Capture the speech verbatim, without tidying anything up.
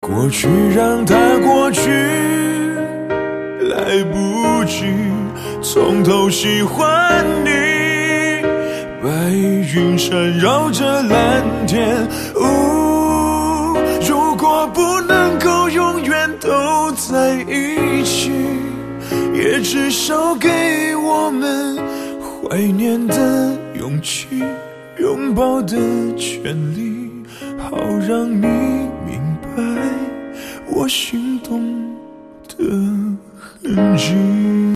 过去让它过去，来不及从头喜欢你。白云缠绕着蓝天，呜，如果不能够永远都在一起，也至少给我们怀念的勇气，拥抱的权利，好让你明白我心动的痕迹。